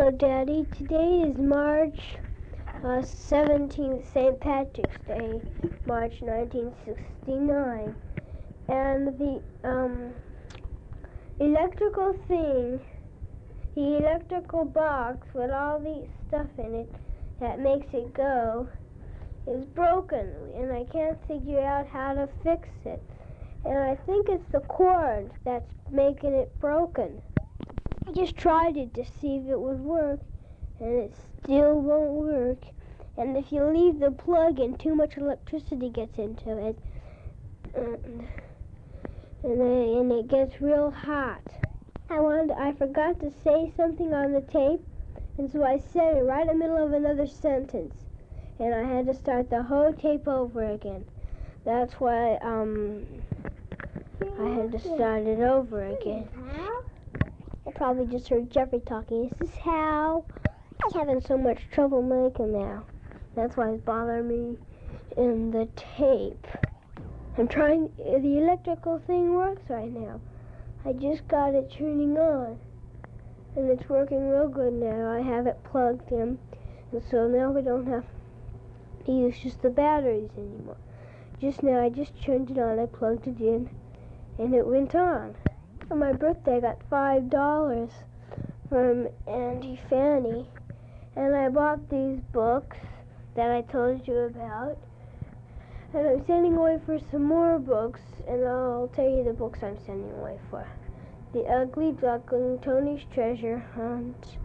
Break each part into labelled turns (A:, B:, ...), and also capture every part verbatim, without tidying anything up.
A: Hello, Daddy. Today is March uh, seventeenth, Saint Patrick's Day, March nineteen sixty-nine. And the um, electrical thing, the electrical box with all the stuff in it that makes it go, is broken, and I can't figure out how to fix it. And I think it's the cord that's making it broken. I just tried it to see if it would work, and it still won't work. And if you leave the plug in, too much electricity gets into it, and, and, it, and it gets real hot. I wanted, I forgot to say something on the tape, and so I said it right in the middle of another sentence, and I had to start the whole tape over again. That's why um, I had to start it over again. I probably just heard Jeffrey talking. This is how I'm having so much trouble making now. That's why it's bothering me in the tape. I'm trying, the electrical thing works right now. I just got it turning on, and it's working real good now. I have it plugged in, and so now we don't have to use just the batteries anymore. Just now, I just turned it on, I plugged it in, and it went on. For my birthday, I got five dollars from Auntie Fanny, and I bought these books that I told you about, and I'm sending away for some more books, and I'll tell you the books I'm sending away for. The Ugly Duckling, Tony's Treasure Hunt,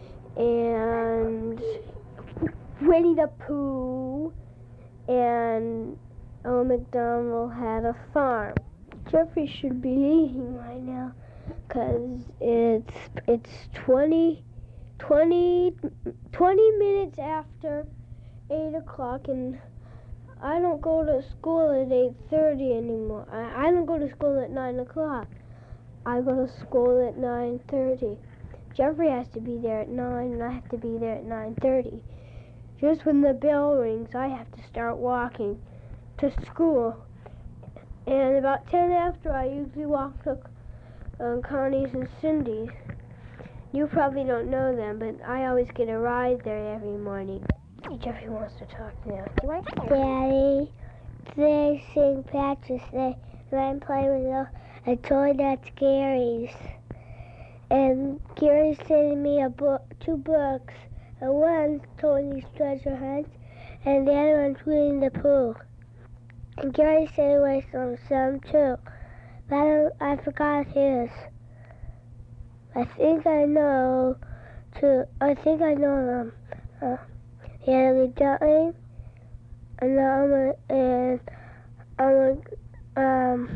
A: and Winnie the Pooh, and Old MacDonald Had a Farm. Jeffrey should be leaving right now, because it's it's twenty, twenty, twenty minutes after eight o'clock, and I don't go to school at eight thirty anymore. I, I don't go to school at nine o'clock. I go to school at nine thirty. Jeffrey has to be there at nine, and I have to be there at nine thirty. Just when the bell rings, I have to start walking to school. And about ten after, I usually walk to uh, Connie's and Cindy's. You probably don't know them, but I always get a ride there every morning. Jeffrey wants to talk now. Do you want to talk?
B: Daddy, today's Saint Patrick's Day, and I'm playing with a, a toy that's Gary's. And Gary's sending me a book, two books. And one's Tony's Treasure Hunt, and the other one's Winnie the Pooh. And Gary sent away some, some too, but I, don't, I forgot his. I think I know, to, I think I know them. Uh, the Ugly Duckling, and I'm a, and I'm a, um,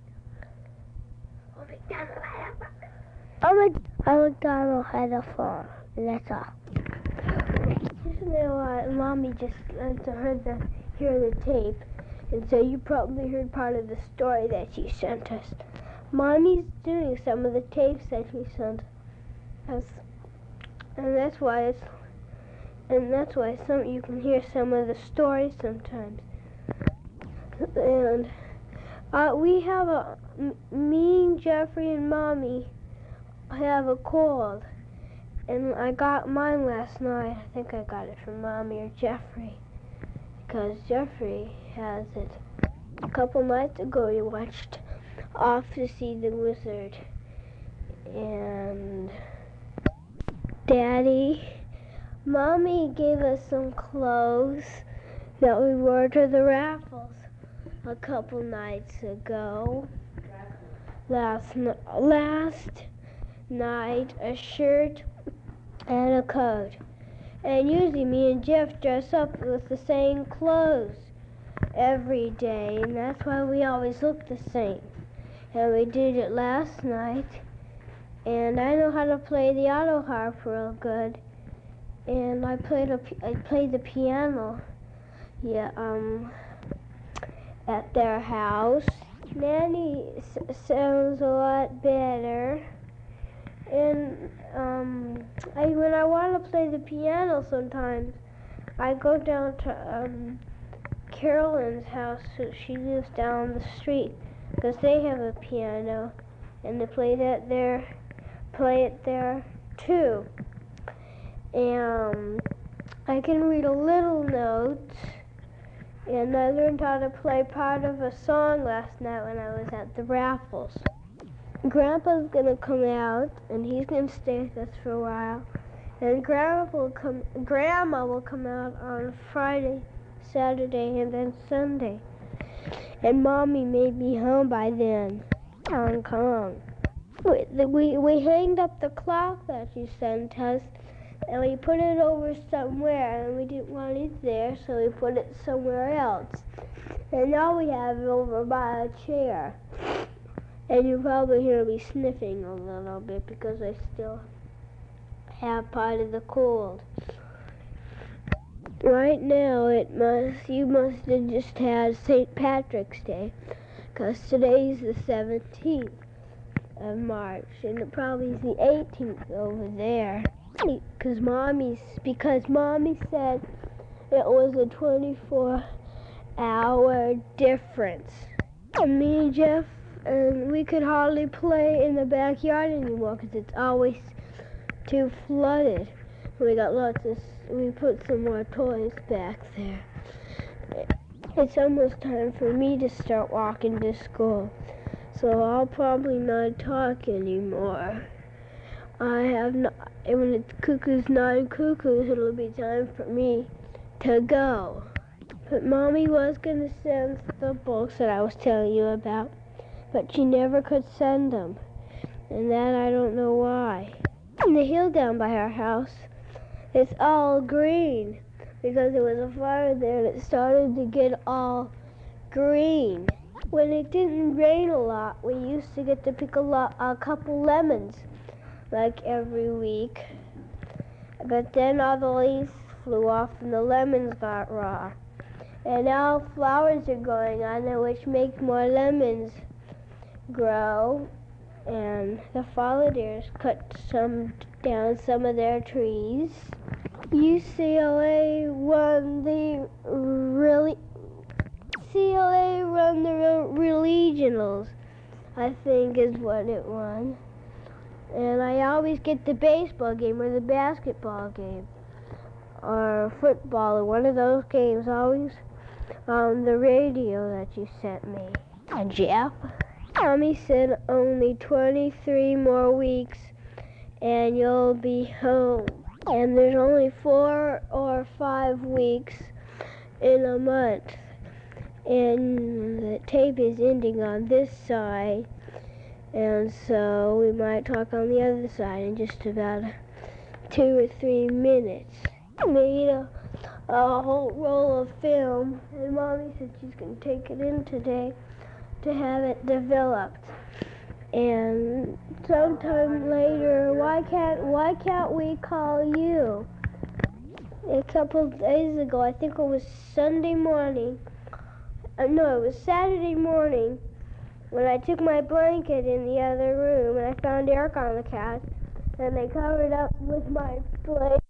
B: I'm a, I'm MacDonald Had a Farm, and that's all.
A: Just now, uh, Mommy just uh, heard the, hear the tape. And so you probably heard part of the story that she sent us. Mommy's doing some of the tapes that she sent us, and that's why it's, and that's why some you can hear some of the stories sometimes. And uh, we have a, m- me and Jeffrey and Mommy have a cold, and I got mine last night. I think I got it from Mommy or Jeffrey, because Jeffrey has it. A couple nights ago, we watched Off to See the Wizard. And Daddy, Mommy gave us some clothes that we wore to the raffles a couple nights ago. Last, last night, a shirt and a coat. And usually me and Jeff dress up with the same clothes every day, and that's why we always look the same. And we did it last night, and I know how to play the auto harp real good, and I played a, I played the piano, yeah, um, at their house. Nanny s- sounds a lot better. And um, I, when I want to play the piano sometimes, I go down to um, Carolyn's house. So she lives down the street, because they have a piano, and they play that there, play it there too. and I can read a little note, and I learned how to play part of a song last night when I was at the raffles. Grandpa's gonna come out, and he's gonna stay with us for a while. And Grandma will come. Grandma will come out on Friday, Saturday, and then Sunday. And Mommy may be home by then. Hong Kong. We, we we hanged up the clock that you sent us, and we put it over somewhere, and we didn't want it there, so we put it somewhere else. And now we have it over by a chair. And you probably hear me sniffing a little bit because I still have part of the cold. Right now, it must you must have just had Saint Patrick's Day, because today's the seventeenth of March, and it probably is the eighteenth over there. Because mommy, because mommy said it was a twenty-four hour difference. And me and Jeff, and we could hardly play in the backyard anymore because it's always too flooded. We got lots of, we put some more toys back there. It's almost time for me to start walking to school, so I'll probably not talk anymore. I have not, when it's cuckoo's nine cuckoos, it'll be time for me to go. But Mommy was going to send the books that I was telling you about, but she never could send them, and that I don't know why. And the hill down by our house, it's all green because there was a fire there and it started to get all green. When it didn't rain a lot, we used to get to pick a, lot, a couple lemons like every week. But then all the leaves flew off and the lemons got raw. And now flowers are going on there, which make more lemons grow. And the Follidaires cut some down some of their trees. U C L A won the really U C L A won the regionals, I think is what it won. And I always get the baseball game or the basketball game or football or one of those games always on the radio that you sent me. And Jeff? Mommy said only twenty-three more weeks and you'll be home. And there's only four or five weeks in a month. And the tape is ending on this side. And so we might talk on the other side in just about two or three minutes. I made a, a whole roll of film, and Mommy said she's going to take it in today to have it developed. And sometime later, why can't why can't we call you? A couple of days ago, I think it was Sunday morning. Uh, no, it was Saturday morning when I took my blanket in the other room and I found Eric on the couch, and they covered up with my blanket.